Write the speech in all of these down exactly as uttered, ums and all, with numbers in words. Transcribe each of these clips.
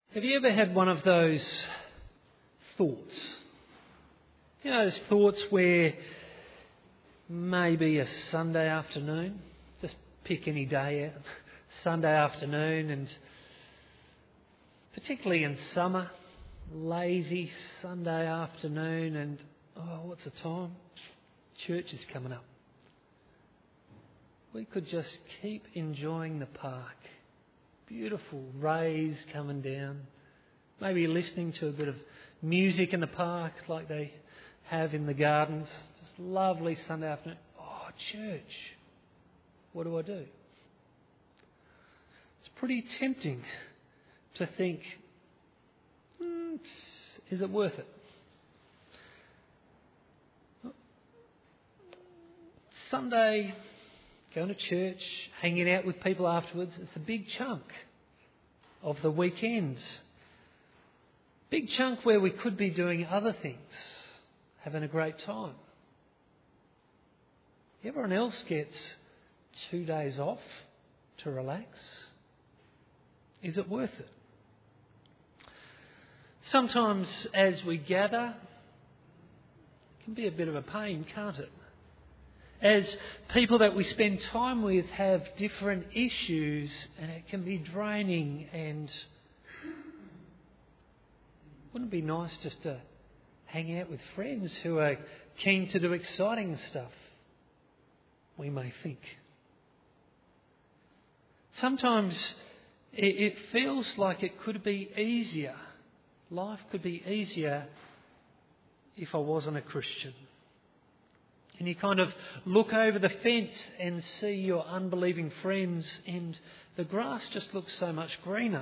Have you ever had one of those thoughts? You know, those thoughts where maybe a Sunday afternoon, just pick any day out, Sunday afternoon, and particularly in summer, lazy Sunday afternoon, and oh, what's the time? Church is coming up. We could just keep enjoying the park. Beautiful rays coming down. Maybe listening to a bit of music in the park like they have in the gardens. Just lovely Sunday afternoon. Oh, church. What do I do? It's pretty tempting to think, hmm, is it worth it? Sunday, going to church, hanging out with people afterwards, it's a big chunk of the weekend. Big chunk where we could be doing other things, having a great time. Everyone else gets two days off to relax. Is it worth it? Sometimes as we gather, it can be a bit of a pain, can't it? As people that we spend time with have different issues, and it can be draining, and wouldn't it be nice just to hang out with friends who are keen to do exciting stuff, we may think. Sometimes it feels like it could be easier, life could be easier if I wasn't a Christian. And you kind of look over the fence and see your unbelieving friends, and the grass just looks so much greener.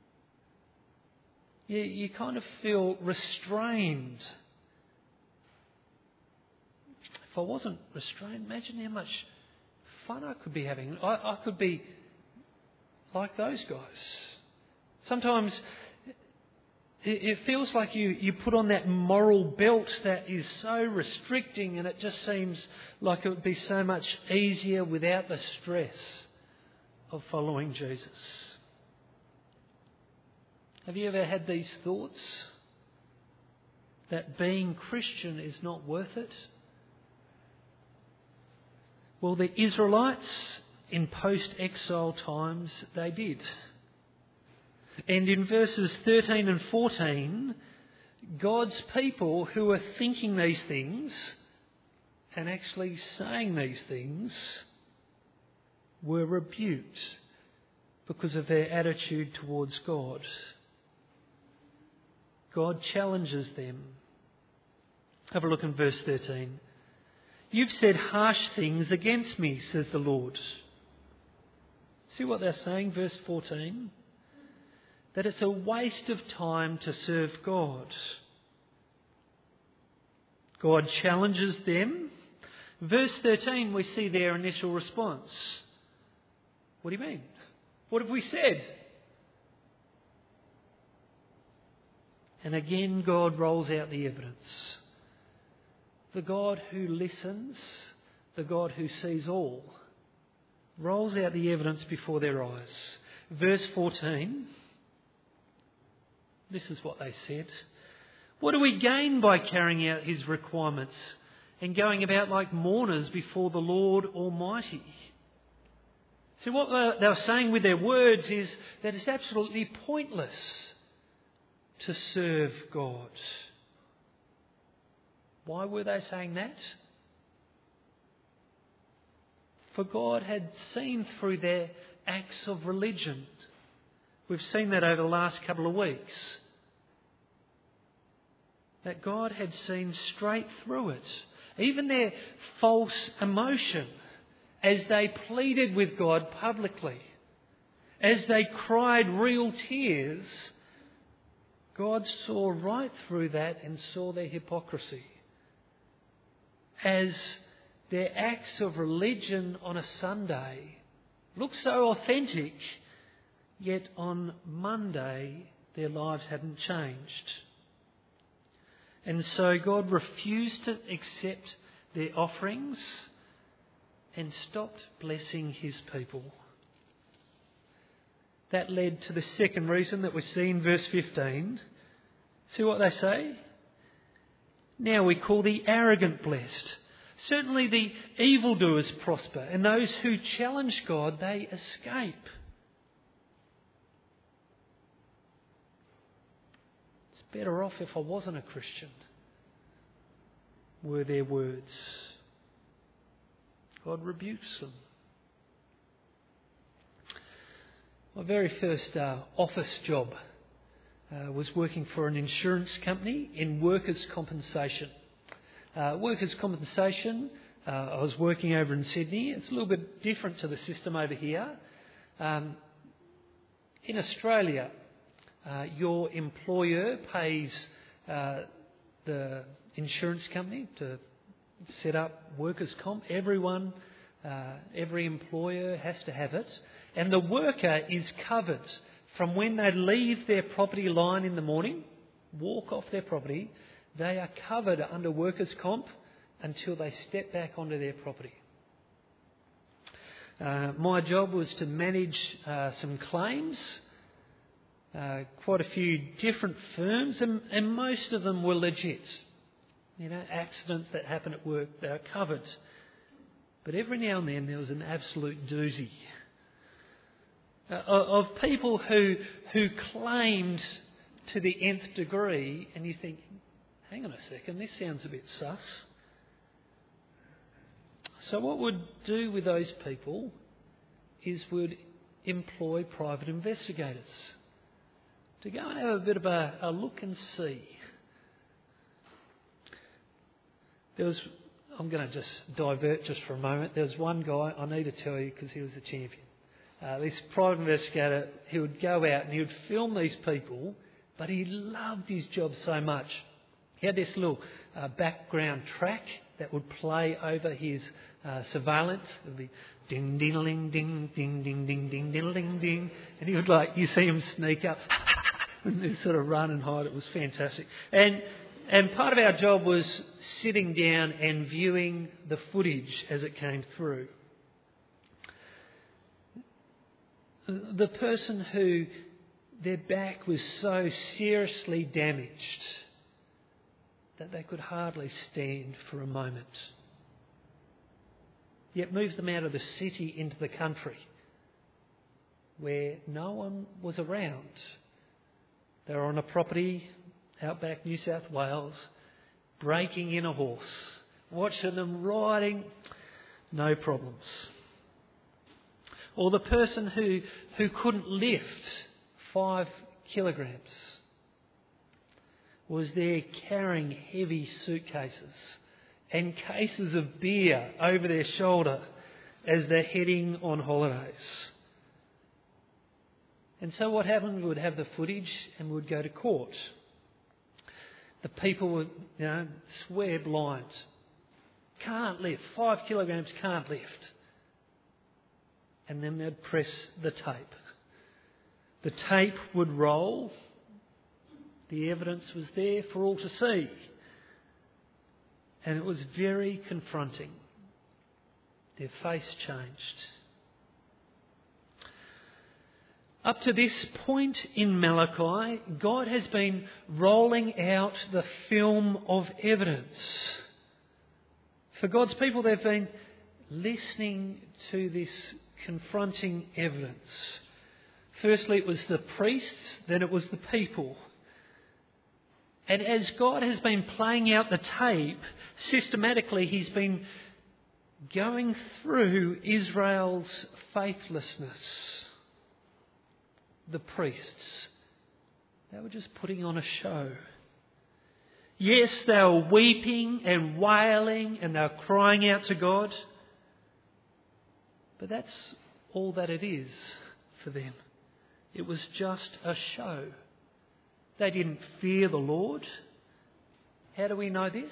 You, you kind of feel restrained. If I wasn't restrained, imagine how much fun I could be having. I, I could be like those guys. Sometimes it feels like you, you put on that moral belt that is so restricting, and it just seems like it would be so much easier without the stress of following Jesus. Have you ever had these thoughts? That being Christian is not worth it? Well, the Israelites in post-exile times, they did. And in verses thirteen and fourteen, God's people who are thinking these things and actually saying these things were rebuked because of their attitude towards God. God challenges them. Have a look in verse thirteen. You've said harsh things against me, says the Lord. See what they're saying, verse fourteen? That it's a waste of time to serve God. God challenges them. Verse thirteen, we see their initial response. What do you mean? What have we said? And again, God rolls out the evidence. The God who listens, the God who sees all, rolls out the evidence before their eyes. Verse fourteen. This is what they said. What do we gain by carrying out his requirements and going about like mourners before the Lord Almighty? See, what they were saying with their words is that it's absolutely pointless to serve God. Why were they saying that? For God had seen through their acts of religion. We've seen that over the last couple of weeks. That God had seen straight through it. Even their false emotion, as they pleaded with God publicly, as they cried real tears, God saw right through that and saw their hypocrisy. As their acts of religion on a Sunday looked so authentic, yet on Monday their lives hadn't changed. And so God refused to accept their offerings and stopped blessing his people. that led to the second reason that we see in verse fifteen. See what they say? Now we call the arrogant blessed. Certainly the evildoers prosper, and those who challenge God, they escape. It's better off if I wasn't a Christian, were their words. God rebukes them. My very first uh, office job uh, was working for an insurance company in workers' compensation. Uh, workers' compensation, uh, I was working over in Sydney. It's a little bit different to the system over here. Um, in Australia, uh, your employer pays uh, the insurance company to set up workers' comp. Everyone, uh, every employer has to have it. And the worker is covered from when they leave their property line in the morning, walk off their property. They are covered under workers' comp until they step back onto their property. Uh, my job was to manage uh, some claims, uh, quite a few different firms, and, and most of them were legit. You know, accidents that happen at work, they are covered. But every now and then there was an absolute doozy uh, of people who who claimed to the nth degree, and you think, hang on a second, this sounds a bit sus. So what we'd do with those people is we'd employ private investigators to go and have a bit of a, a look and see. There was, I'm going to just divert just for a moment. There was one guy, I need to tell you because he was a champion. Uh, this private investigator, he would go out and he would film these people, but he loved his job so much. He had this little uh, background track that would play over his uh, surveillance. It would be ding, ding, ding, ding, ding, ding, ding, ding, ding, ding, ding. And he would like, you see him sneak up and they sort of run and hide. It was fantastic. And and part of our job was sitting down and viewing the footage as it came through. The person who their back was so seriously damaged that they could hardly stand for a moment. Yet moved them out of the city into the country where no one was around. They were on a property outback New South Wales, breaking in a horse, watching them riding, no problems. Or the person who, who couldn't lift five kilograms was there carrying heavy suitcases and cases of beer over their shoulder as they're heading on holidays. And so what happened, we would have the footage and we would go to court. The people would, you know, swear blind. Can't lift. Five kilograms can't lift. And then they'd press the tape. The tape would roll. The evidence was there for all to see. And it was very confronting. Their face changed. Up to this point in Malachi, God has been rolling out the film of evidence. For God's people, they've been listening to this confronting evidence. Firstly, it was the priests, then it was the people. And as God has been playing out the tape, systematically He's been going through Israel's faithlessness. The priests, they were just putting on a show. Yes, they were weeping and wailing and they were crying out to God. But that's all that it is for them. It was just a show. They didn't fear the Lord. How do we know this?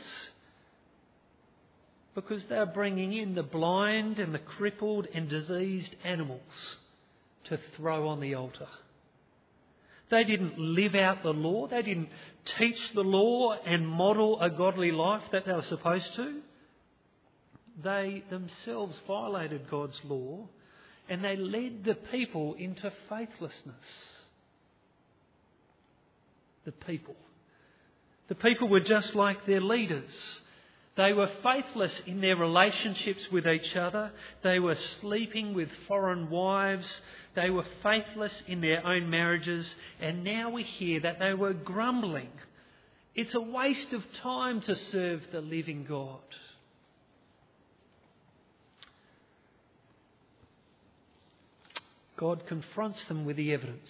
Because they were bringing in the blind and the crippled and diseased animals to throw on the altar. They didn't live out the law. They didn't teach the law and model a godly life that they were supposed to. They themselves violated God's law and they led the people into faithlessness. The people. The people were just like their leaders. They were faithless in their relationships with each other. They were sleeping with foreign wives. They were faithless in their own marriages. And now we hear that they were grumbling. It's a waste of time to serve the living God. God confronts them with the evidence.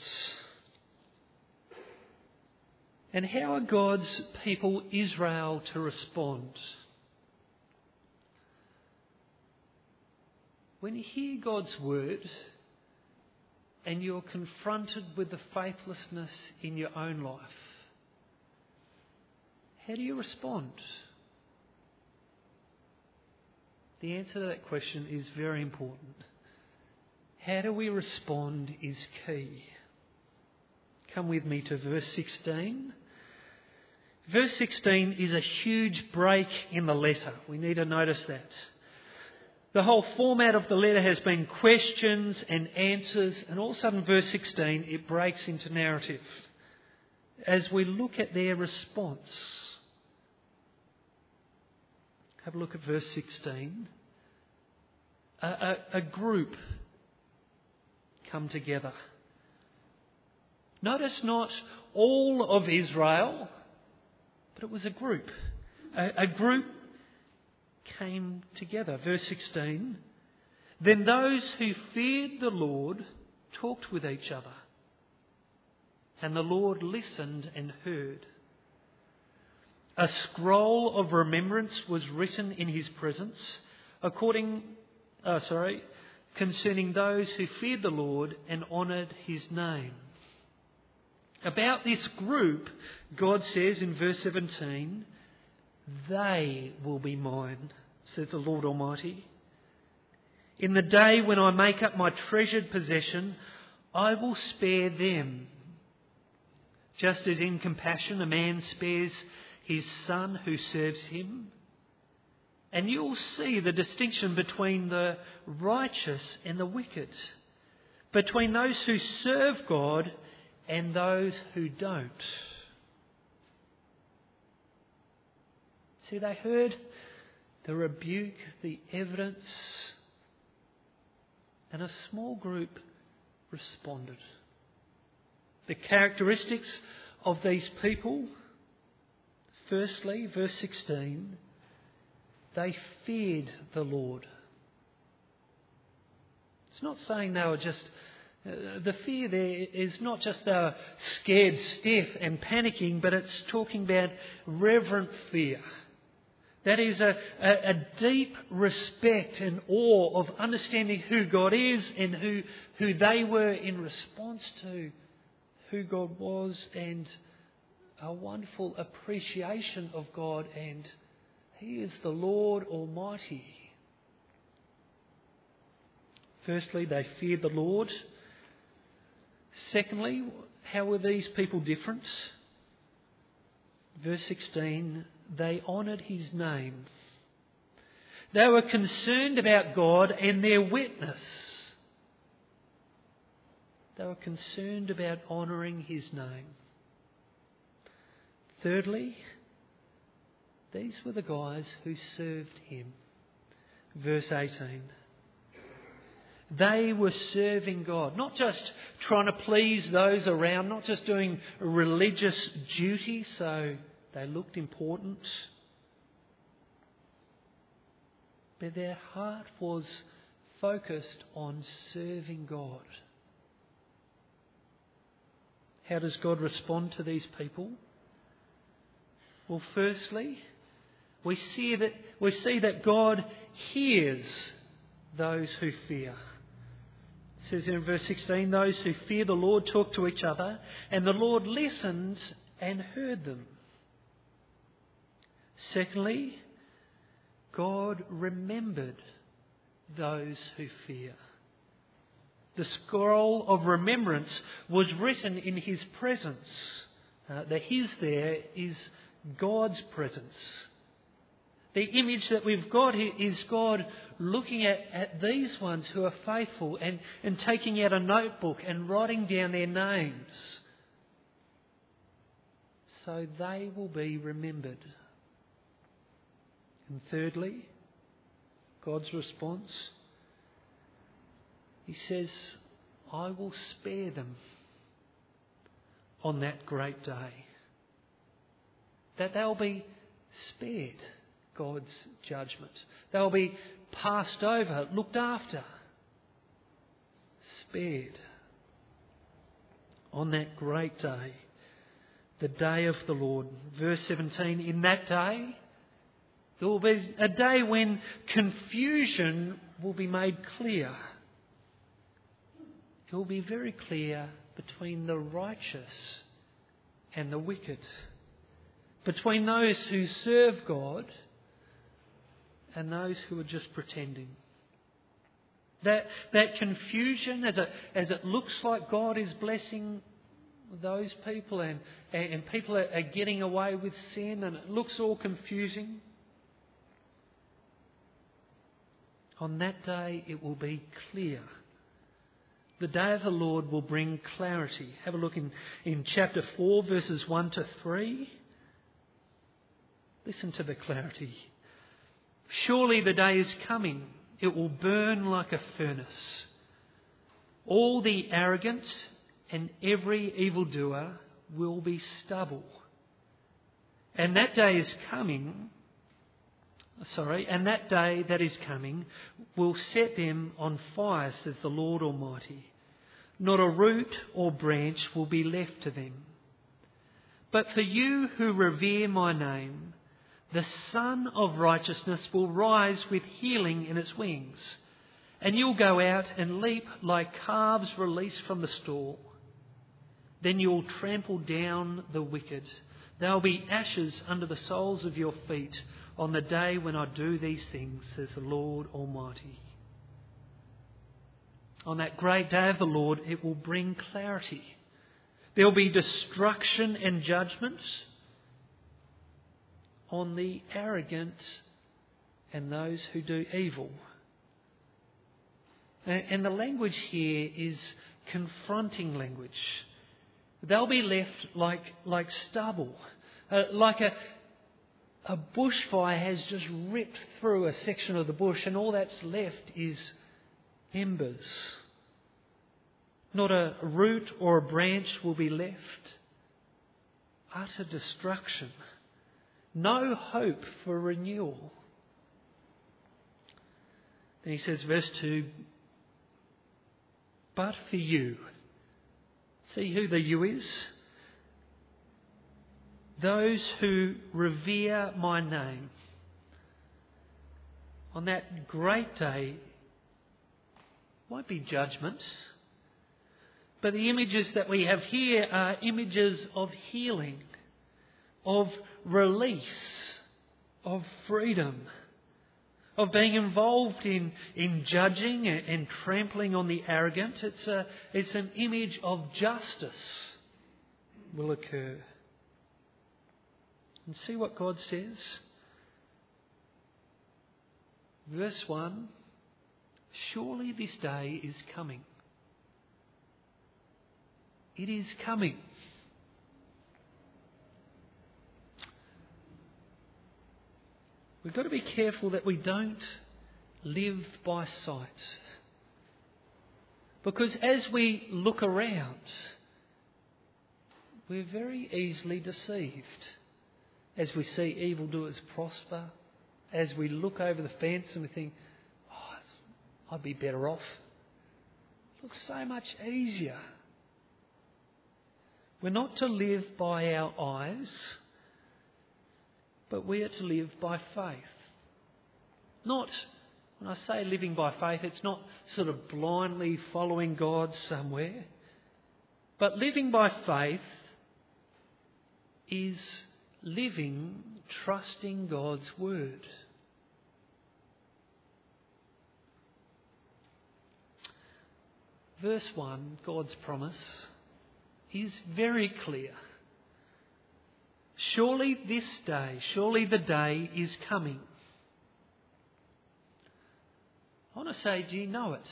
And how are God's people, Israel, to respond? When you hear God's word and you're confronted with the faithlessness in your own life, how do you respond? The answer to that question is very important. How do we respond is key. Come with me to verse sixteen. Verse sixteen is a huge break in the letter. We need to notice that. The whole format of the letter has been questions and answers, and all of a sudden, verse sixteen, it breaks into narrative. As we look at their response, have a look at verse sixteen. A, a, a group come together. Notice not all of Israel, but it was a group. A, a group came together. Verse sixteen. Then those who feared the Lord talked with each other, and the Lord listened and heard. A scroll of remembrance was written in his presence, according, oh, sorry, concerning those who feared the Lord and honoured his name. About this group, God says in verse seventeen, they will be mine, says the Lord Almighty. In the day when I make up my treasured possession, I will spare them. Just as in compassion a man spares his son who serves him. And you'll see the distinction between the righteous and the wicked, between those who serve God and those who don't. See, they heard the rebuke, the evidence, and a small group responded. The characteristics of these people, firstly, verse sixteen, they feared the Lord. It's not saying they were just, uh, the fear there is not just they were scared stiff and panicking, but it's talking about reverent fear. That is a, a, a deep respect and awe of understanding who God is and who, who they were in response to who God was, and a wonderful appreciation of God, and He is the Lord Almighty. Firstly, they feared the Lord. Secondly, how were these people different? Verse sixteen, they honoured His name. They were concerned about God and their witness. They were concerned about honouring His name. Thirdly, these were the guys who served Him. Verse eighteen. They were serving God, not just trying to please those around, not just doing religious duty so they looked important, but their heart was focused on serving God. How does God respond to these people? Well, firstly, we see that we see that God hears those who fear. It says in verse sixteen, those who fear the Lord talk to each other, and the Lord listened and heard them. Secondly, God remembered those who fear. The scroll of remembrance was written in His presence. Uh, the His there is God's presence. The image that we've got is God looking at, at these ones who are faithful and, and taking out a notebook and writing down their names so they will be remembered. And thirdly, God's response, He says, I will spare them on that great day. That they'll be spared God's judgment. They'll be passed over, looked after, spared on that great day, the day of the Lord. Verse seventeen, in that day, there will be a day when confusion will be made clear. It will be very clear between the righteous and the wicked, between those who serve God and those who are just pretending. That that confusion, as it, as it looks like God is blessing those people and, and, and people are, are getting away with sin and it looks all confusing, on that day it will be clear. The day of the Lord will bring clarity. Have a look in, in chapter four, verses one to three. Listen to the clarity. Surely the day is coming. It will burn like a furnace. All the arrogant and every evildoer will be stubble. And that day is coming, sorry, and that day that is coming will set them on fire, says the Lord Almighty. Not a root or branch will be left to them. But for you who revere my name, the Sun of Righteousness will rise with healing in its wings, and you'll go out and leap like calves released from the stall. Then you'll trample down the wicked. There'll be ashes under the soles of your feet on the day when I do these things, says the Lord Almighty. On that great day of the Lord, it will bring clarity. There'll be destruction and judgment on the arrogant and those who do evil. And the language here is confronting language. They'll be left like, like stubble, uh, like a, a bushfire has just ripped through a section of the bush and all that's left is embers. Not a root or a branch will be left. Utter destruction. No hope for renewal. Then he says, verse two, but for you. See who the you is? Those who revere my name. On that great day, won't be judgment. But the images that we have here are images of healing, of release, of freedom, of being involved in, in judging and, and trampling on the arrogant. It's, a, it's an image of justice will occur. And see what God says. Verse one, surely this day is coming. It is coming. We've got to be careful that we don't live by sight. Because as we look around, we're very easily deceived. As we see evildoers prosper, as we look over the fence and we think, oh, I'd be better off. It looks so much easier. We're not to live by our eyes, but we are to live by faith. Not, when I say living by faith, it's not sort of blindly following God somewhere. But living by faith is living, trusting God's word. Verse one, God's promise, is very clear. Surely this day, surely the day is coming. I want to say, do you know it?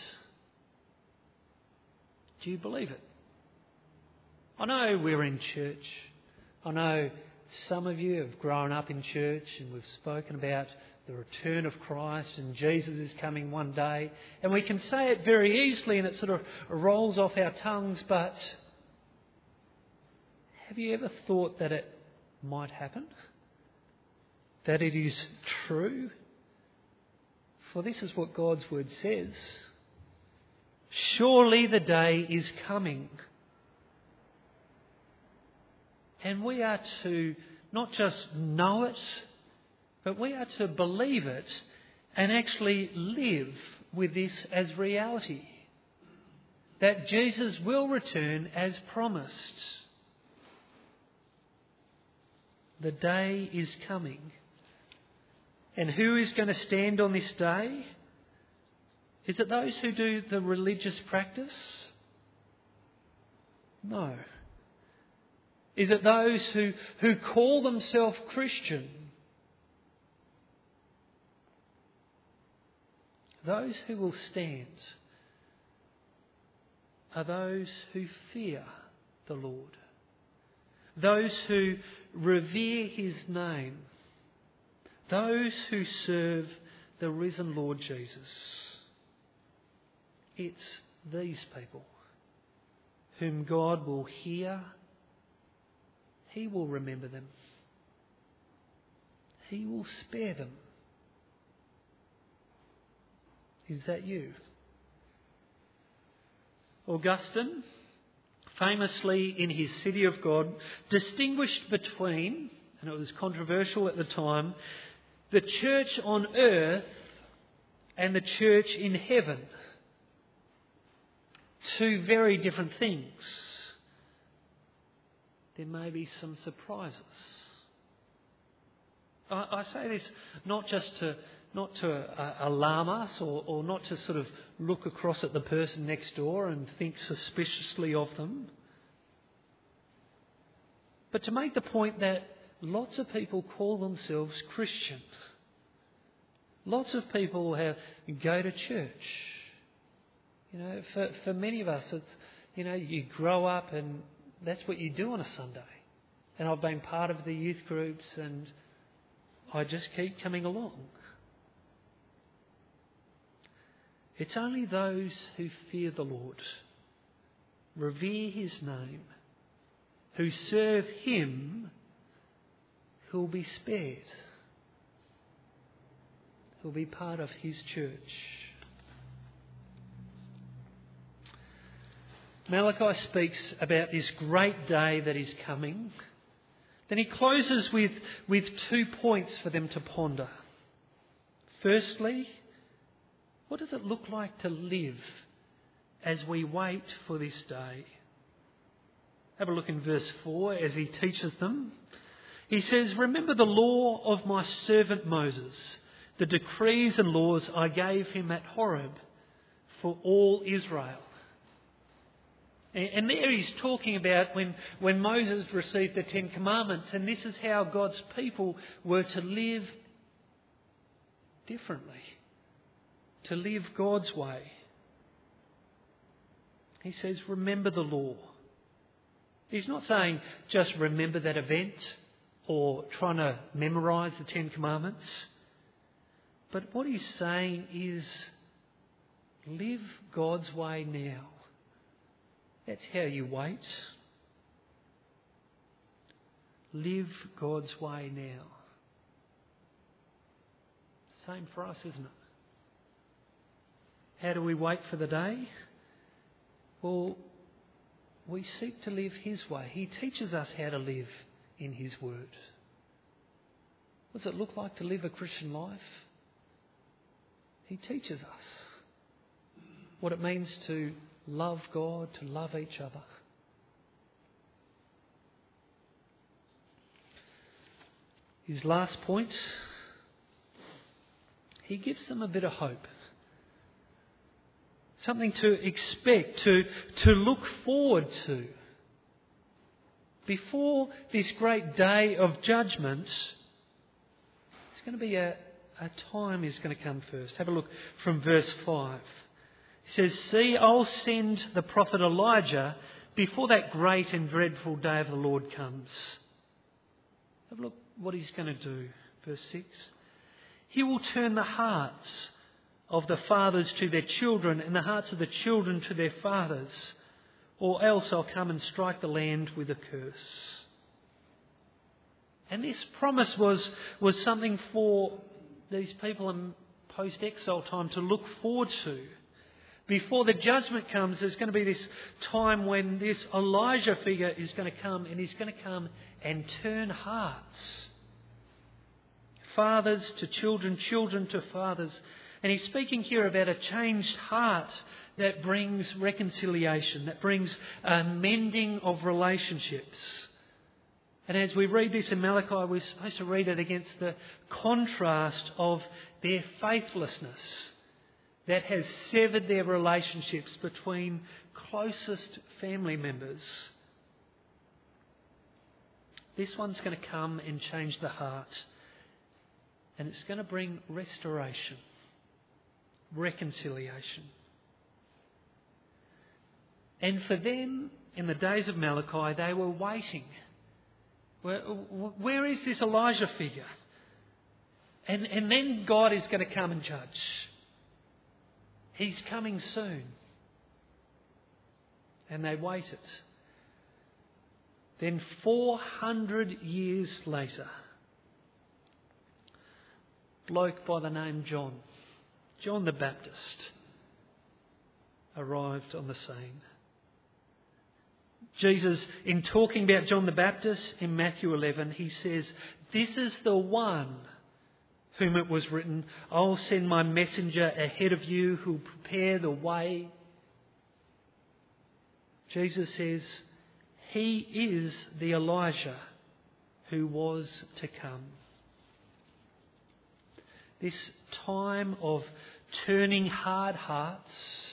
Do you believe it? I know we're in church. I know some of you have grown up in church and we've spoken about the return of Christ and Jesus is coming one day. And we can say it very easily and it sort of rolls off our tongues, but have you ever thought that it might happen? That it is true? For this is what God's word says. Surely the day is coming. And we are to not just know it, but we are to believe it and actually live with this as reality. That Jesus will return as promised. The day is coming. And who is going to stand on this day? Is it those who do the religious practice? No. Is it those who, who call themselves Christian? Those who will stand are those who fear the Lord. Those who revere His name. Those who serve the risen Lord Jesus. It's these people whom God will hear. He will remember them. He will spare them. Is that you? Augustine, famously in his City of God, distinguished between, and it was controversial at the time, the church on earth and the church in heaven. Two very different things. There may be some surprises. I, I say this not just to not to uh, alarm us or, or not to sort of look across at the person next door and think suspiciously of them, but to make the point that lots of people call themselves Christians. Lots of people have go to church. You know, for for many of us, it's, you know, you grow up and that's what you do on a Sunday. And I've been part of the youth groups and I just keep coming along. It's only those who fear the Lord, revere His name, who serve Him, who will be spared, who will be part of His church. Malachi speaks about this great day that is coming. Then he closes with, with two points for them to ponder. Firstly, what does it look like to live as we wait for this day? Have a look in verse four as he teaches them. He says, "Remember the law of my servant Moses, the decrees and laws I gave him at Horeb for all Israel." And there he's talking about when, when Moses received the Ten Commandments, and this is how God's people were to live differently, to live God's way. He says, remember the law. He's not saying just remember that event or trying to memorise the Ten Commandments. But what he's saying is live God's way now. That's how you wait. Live God's way now. Same for us, isn't it? How do we wait for the day? Well, we seek to live His way. He teaches us how to live in His Word. What does it look like to live a Christian life? He teaches us what it means to love God, to love each other. His last point, he gives them a bit of hope. Something to expect, to, to look forward to. Before this great day of judgment, it's going to be a, a time is going to come first. Have a look from verse five. He says, "See, I'll send the prophet Elijah before that great and dreadful day of the Lord comes." Have a look what he's going to do. Verse six. "He will turn the hearts of the fathers to their children and the hearts of the children to their fathers, or else I'll come and strike the land with a curse." And this promise was, was something for these people in post-exile time to look forward to. Before the judgment comes, there's going to be this time when this Elijah figure is going to come, and he's going to come and turn hearts. Fathers to children, children to fathers. And he's speaking here about a changed heart that brings reconciliation, that brings a mending of relationships. And as we read this in Malachi, we're supposed to read it against the contrast of their faithlessness that has severed their relationships between closest family members. This one's going to come and change the heart. And it's going to bring restoration, reconciliation. And for them, in the days of Malachi, they were waiting. Where, where is this Elijah figure? And, and then God is going to come and judge. He's coming soon. And they waited. Then four hundred years later, a bloke by the name John, John the Baptist, arrived on the scene. Jesus, in talking about John the Baptist in Matthew eleven, he says, "This is the one whom it was written, I'll send my messenger ahead of you who'll prepare the way." Jesus says, he is the Elijah who was to come. This time of turning hard hearts,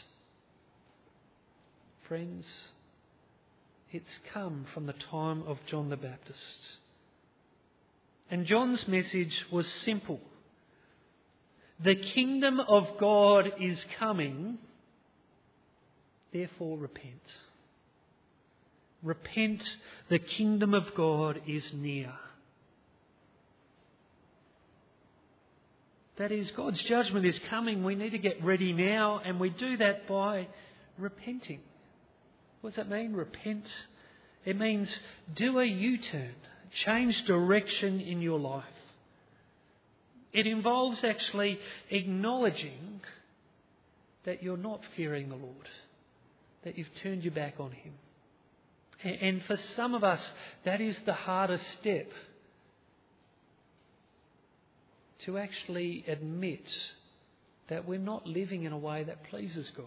friends, it's come from the time of John the Baptist. And John's message was simple. The kingdom of God is coming, therefore repent. Repent, the kingdom of God is near. That is, God's judgment is coming. We need to get ready now, and we do that by repenting. What does that mean, repent? It means do a U-turn, change direction in your life. It involves actually acknowledging that you're not fearing the Lord, that you've turned your back on Him. And for some of us, that is the hardest step, to actually admit that we're not living in a way that pleases God.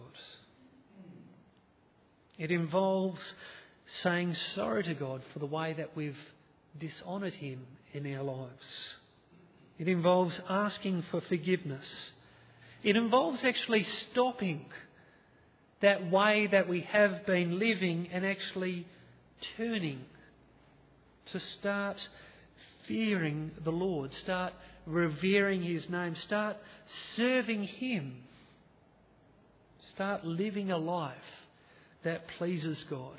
It involves saying sorry to God for the way that we've dishonoured Him in our lives. It involves asking for forgiveness. It involves actually stopping that way that we have been living and actually turning to start fearing the Lord, start revering His name, start serving Him, start living a life that pleases God.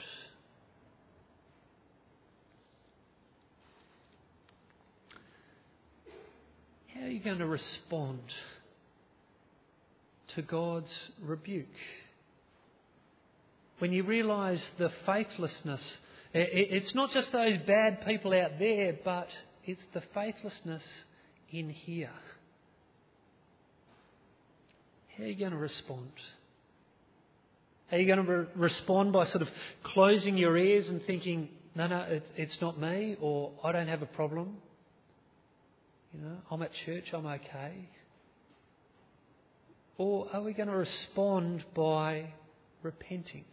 How are you going to respond to God's rebuke? When you realise the faithlessness, it's not just those bad people out there, but it's the faithlessness in here. How are you going to respond? Are you going to re- respond by sort of closing your ears and thinking, no, no, it, it's not me, or I don't have a problem? You know, I'm at church, I'm okay. Or are we going to respond by repenting?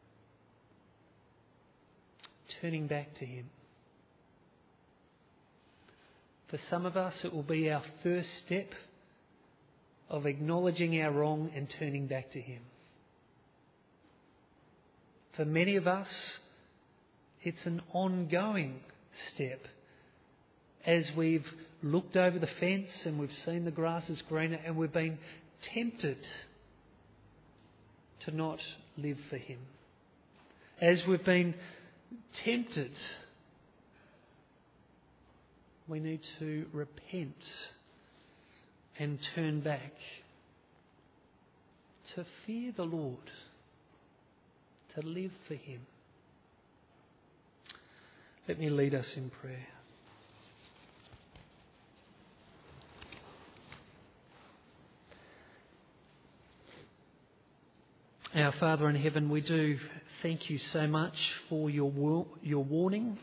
Turning back to Him. For some of us, it will be our first step of acknowledging our wrong and turning back to Him. For many of us, it's an ongoing step as we've looked over the fence and we've seen the grass is greener and we've been tempted to not live for Him. As we've been tempted, we need to repent and turn back to fear the Lord, to live for Him. Let me lead us in prayer. Our Father in heaven, we do thank you so much for your war- your warning.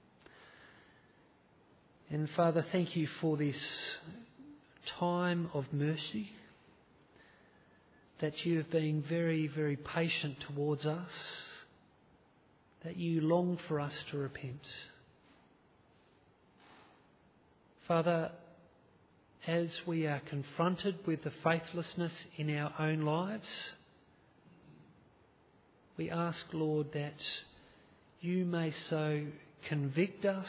And Father, thank you for this time of mercy, that you have been very, very patient towards us, that you long for us to repent. Father, as we are confronted with the faithlessness in our own lives, we ask, Lord, that you may so convict us,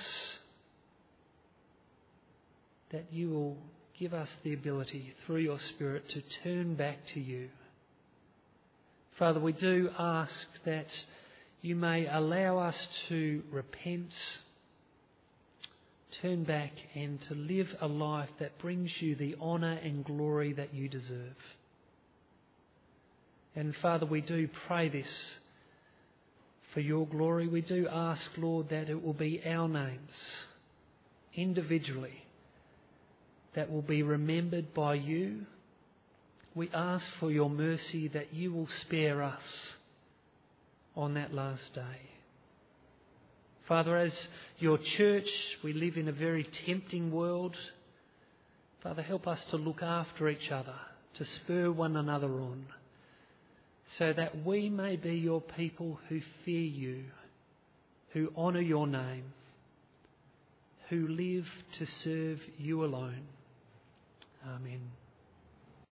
that you will give us the ability through your Spirit to turn back to you. Father, we do ask that you may allow us to repent, turn back and to live a life that brings you the honour and glory that you deserve. And Father, we do pray this for your glory. We do ask, Lord, that it will be our names individually that will be remembered by you. We ask for your mercy that you will spare us on that last day. Father, as your church, we live in a very tempting world. Father, help us to look after each other, to spur one another on, so that we may be your people who fear you, who honour your name, who live to serve you alone. Amen.